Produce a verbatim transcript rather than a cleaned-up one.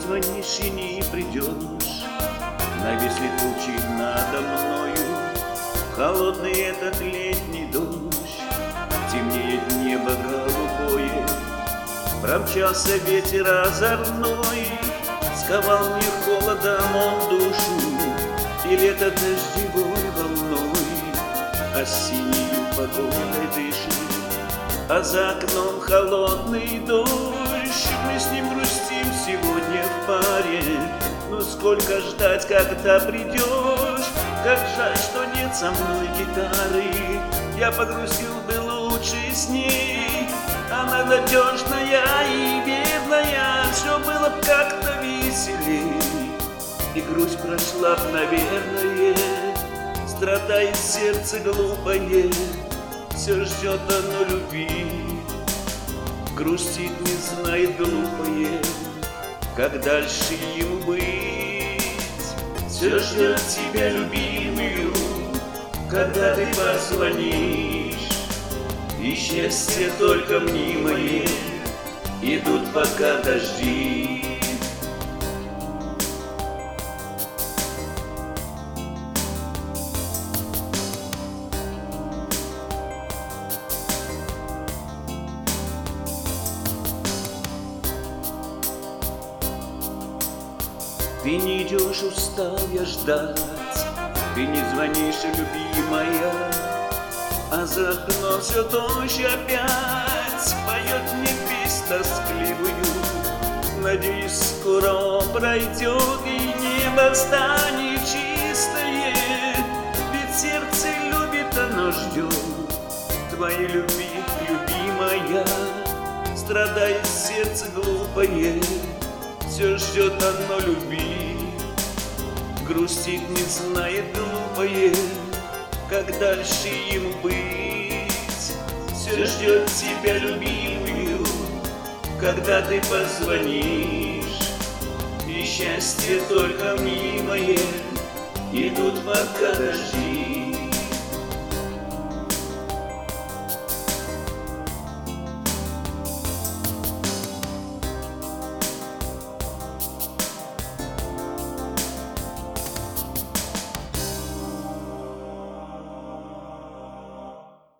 позвонишь и не придешь. Нависли тучи надо мною, холодный этот летний дождь. Темнеет небо голубое, промчался ветер озорной, сковал мне холодом он душу, и лето дождевой волной осенней погодой дышит, а за окном холодный дождь. Мы с ним грустим сегодня в паре, но сколько ждать, когда придешь? Как жаль, что нет со мной гитары, я погрузил бы лучше с ней. Она надежная и верная, все было б как-то веселей, и грусть прошла б, наверное. Страдает сердце глупое, все ждет оно любви, грустит, не знает глупое, как дальше ему быть. Все ждет тебя, любимую, когда ты позвонишь, и счастье только мнимое, идут пока дожди. Ты не идешь, устал я ждать, ты не звонишь, любимая, а за окном все дождь опять поет мне песнь тоскливую. Надеюсь, скоро он пройдет и небо станет чистое, ведь сердце любит, оно ждет твоей любви, любимая. Страдает сердце глупое, все ждет оно любви, грустит, не знает глупое, как дальше ему быть. Все ждет тебя, любимую, когда ты позвонишь, и счастье только мнимое, идут пока дожди.